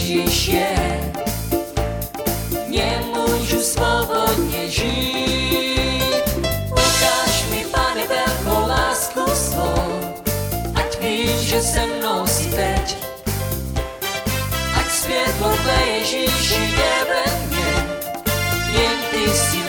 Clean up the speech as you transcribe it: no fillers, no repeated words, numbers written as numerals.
Ježíš je, nemůžu svobodně žít. Ukáž mi, Pane, velkou lásku svou, ať víš, že se mnou jsi teď. Ať světlo tvé Ježíši je ve mně, jen ty jsi